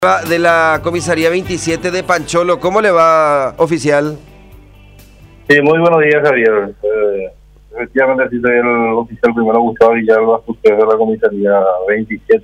De la comisaría 27 de Pancholo, ¿cómo le va, oficial? Sí, muy buenos días, Javier. Efectivamente, sí, soy el oficial primero Gustavo Villalba, usted de la comisaría 27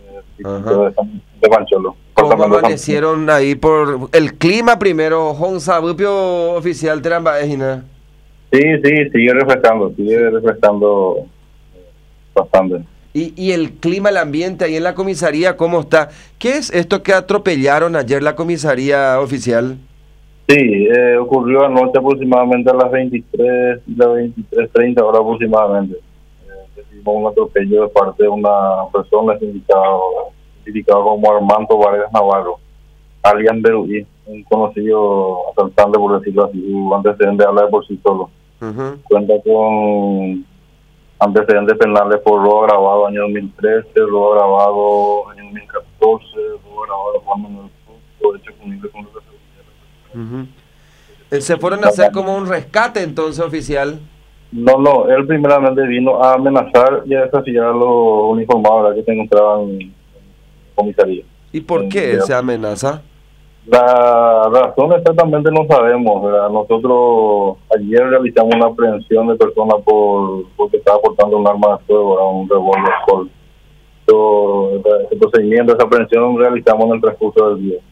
de Pancholo. ¿Cómo amanecieron ahí por el clima primero? Honza, propio oficial Terambaejina. Sí, sigue refrescando bastante. Y el clima, el ambiente ahí en la comisaría, ¿cómo está? ¿Qué es esto que atropellaron ayer la comisaría, oficial? Sí, ocurrió anoche aproximadamente a las 23, las 23:30 horas aproximadamente. Recibimos un atropello de parte de una persona identificado como Armando Vargas Navarro, alias Beruí, un conocido asaltante, por decirlo así. Su antecedente habla de por sí solo. Cuenta con antecedentes penales por robo agravado año 2013, robo agravado año 2014, robo agravado cuando hecho punible con los ¿Se fueron a hacer como un rescate entonces, oficial? No, él primeramente vino a amenazar y a desafiar a los uniformados que se encontraban en comisaría. ¿Y por qué se amenaza? La razón exactamente no sabemos, ¿verdad? Nosotros ayer realizamos una aprehensión de persona porque estaba portando un arma de fuego, ¿verdad? Un revólver Colt. Este procedimiento, esa aprehensión realizamos en el transcurso del día.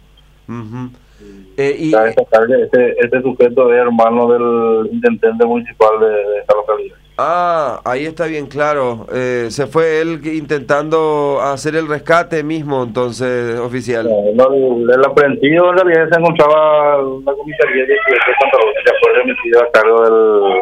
Cabe destacar que este sujeto es hermano del intendente municipal de esta localidad. Ah, ahí está bien claro. Se fue él intentando hacer el rescate mismo, entonces, oficial. El aprehensivo en realidad se encontraba en la comisaría 18 de Santa Rosa, ya fue remitido a cargo del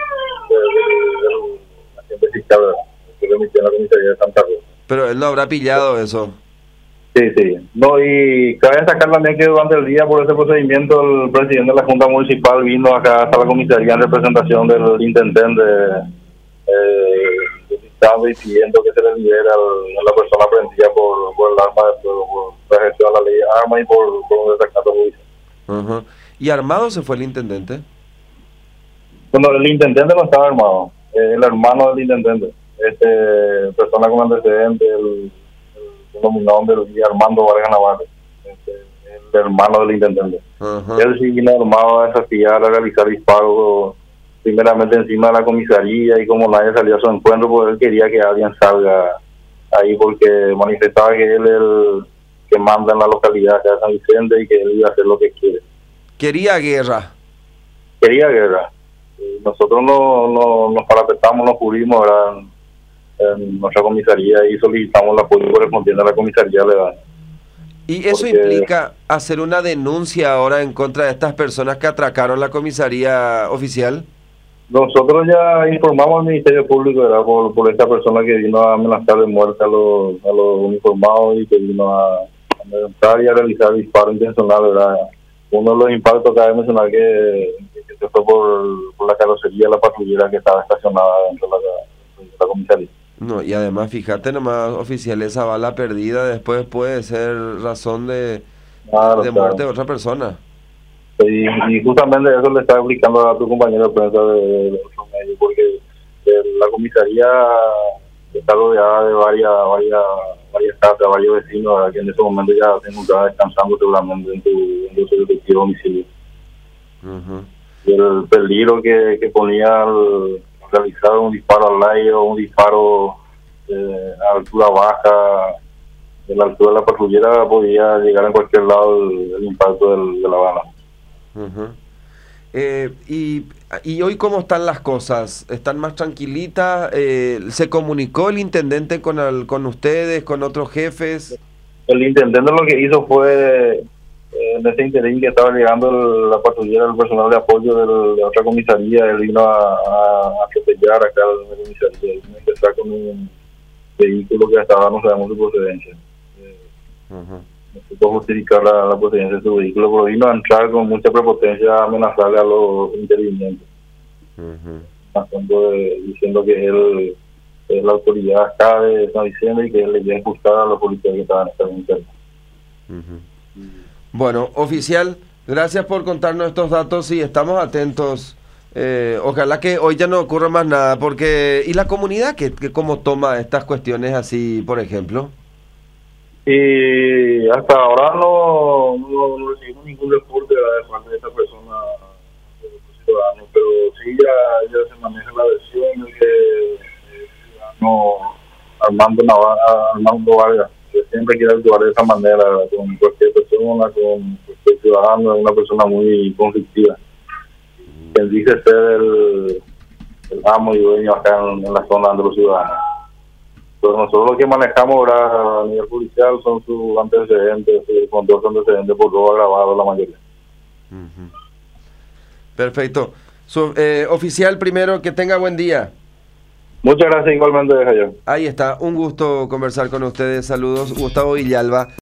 agente fiscal, que remitió en la comisaría de Santa Rosa. Pero él no habrá pillado eso. Sí. No, y cabe destacar también que durante el día, por ese procedimiento, el presidente de la Junta Municipal vino acá hasta la comisaría en representación del intendente, solicitando y pidiendo que se le libere a la persona aprehendida por el arma de fuego, por ejercicio de la ley de armas y por un desacato judicial. ¿Y armado se fue el intendente? Bueno, el intendente no estaba armado, el hermano del intendente, persona con antecedente, el denominado Armando Vargas Navarro, el hermano del intendente. Él sí vino armado a desafiar, a realizar disparos primeramente encima de la comisaría, y como nadie salió a su encuentro, pues él quería que alguien salga ahí, porque manifestaba que él es el que manda en la localidad de San Vicente y que él iba a hacer lo que quiere. Quería guerra. Nosotros nos parapetamos, nos cubrimos, ¿verdad?, en nuestra comisaría, y solicitamos el apoyo correspondiente a la comisaría legal. ¿Y eso implica hacer una denuncia ahora en contra de estas personas que atracaron la comisaría, oficial? Nosotros ya informamos al Ministerio Público, ¿verdad?, por esta persona que vino a amenazar de muerte a los uniformados y que vino a amenazar y a realizar disparos intencionales, ¿verdad? Uno de los impactos, cabe mencionar que se fue por la carrocería de la patrullera que estaba estacionada dentro de la comisaría. No, y además, fíjate nomás, oficial, esa bala perdida después puede ser razón de muerte de otra persona. Sí, y justamente eso le estaba explicando a tu compañero de prensa de otros medios, porque la comisaría está rodeada de varias casas, varios vecinos, ¿verdad?, que en ese momento ya se encontraban descansando seguramente en su respectivo domicilio. Y el peligro que ponía al realizar un disparo al aire o un disparo a altura baja, de la altura de la patrullera, podía llegar en cualquier lado el impacto de la bala. ¿Y hoy cómo están las cosas? ¿Están más tranquilitas? ¿Se comunicó el intendente con ustedes, con otros jefes? El intendente lo que hizo fue, en ese interín que estaba llegando la patrullera, el personal de apoyo de otra comisaría, él vino a atropellar acá en la comisaría, y empezar con un vehículo que estaba, no sabemos su procedencia. No se puede justificar la procedencia de su vehículo, pero vino a entrar con mucha prepotencia a amenazarle a los intervinientes, diciendo que él es la autoridad acá de San Vicente y que él le iba a ajustar a los policías que estaban en esta comisaría. Bueno, oficial, gracias por contarnos estos datos y estamos atentos. Ojalá que hoy ya no ocurra más nada, porque ¿y la comunidad que cómo toma estas cuestiones así, por ejemplo? Y hasta ahora no recibimos ningún reporte de parte de esa persona, de los ciudadanos, pero sí ya se maneja la versión de que el ciudadano Armando Vargas, que siempre quiere actuar de esa manera con cualquier persona, con cualquier ciudadano, es una persona muy conflictiva. Quien dice ser el amo y dueño acá en la zona de los ciudadanos. Pero nosotros lo que manejamos ahora a nivel judicial son sus antecedentes, su control de antecedentes por robo agravado la mayoría. Perfecto. Oficial, primero, que tenga buen día. Muchas gracias igualmente, Javier. Ahí está, un gusto conversar con ustedes. Saludos, Gustavo Villalba.